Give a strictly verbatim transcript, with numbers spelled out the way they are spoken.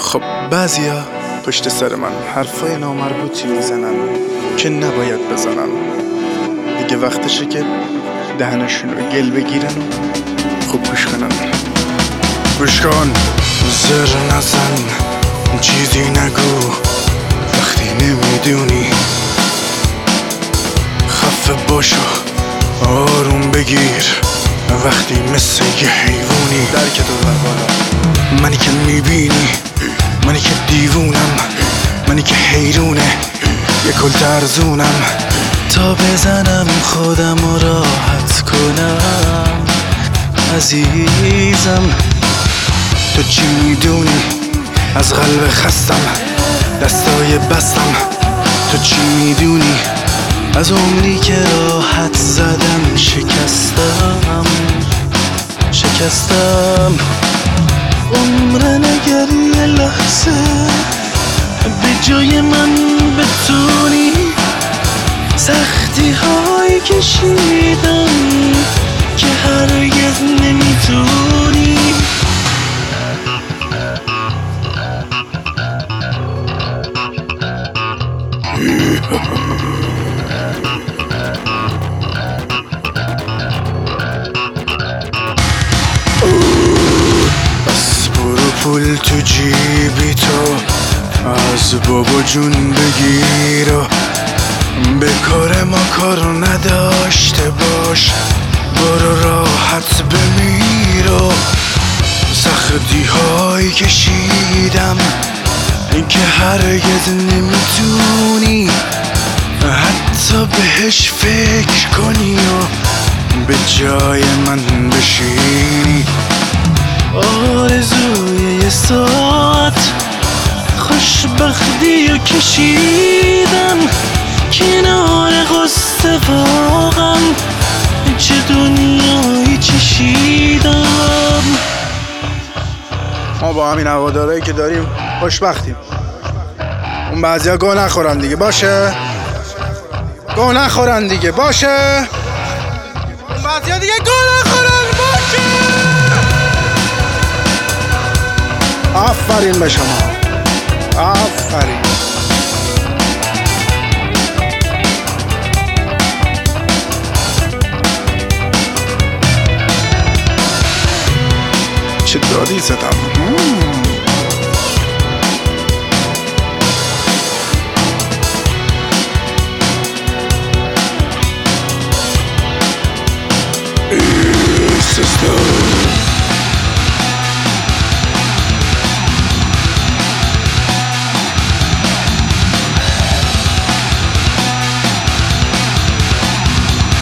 خب بعضیا پشت سر من حرفای نامربوطی میزنن که نباید بزنن. دیگه وقتشه که دهنشون رو گل بگیرن و خوب گوش کنن. گوش کن، زر نزن، چیزی نگو وقتی نمیدونی. خفه باشو، آروم بگیر وقتی مثل یه حیوانی. درک تو بر بالا، منی که میبینی، منی که دیوونم، منی که حیرونه یه کل ترزونم. تا بزنم خودم رو راحت کنم عزیزم. تو چی میدونی از قلب خستم، دستای بستم. تو چی میدونی از عمری که راحت زدم شکستم شکستم. عمر نگری یه لحظه به جای من بتونی. سختی های کشیدم که هرگز نمیتونی. بس برو پول تو جیبی تو از بابا جون بگیر و به کار ما کارو نداشته باش. برو راحت بمیر و سختی های کشیدم که هرگز نمیتونی حتی بهش فکر کنی و به جای من بشینی. آرزوی یه ساعت خوشبختی و کشیدم کنار قصه واقعا چه دنیایی چشیدم. ما با همین هوادارایی که داریم خوشبختیم. اون بعضیا گوه نخورن دیگه باشه، گوه نخورن دیگه باشه، اون بعضیا دیگه گوه نخورن باشه. آفرین به شما، آفرین. چه دادی زدم. Sister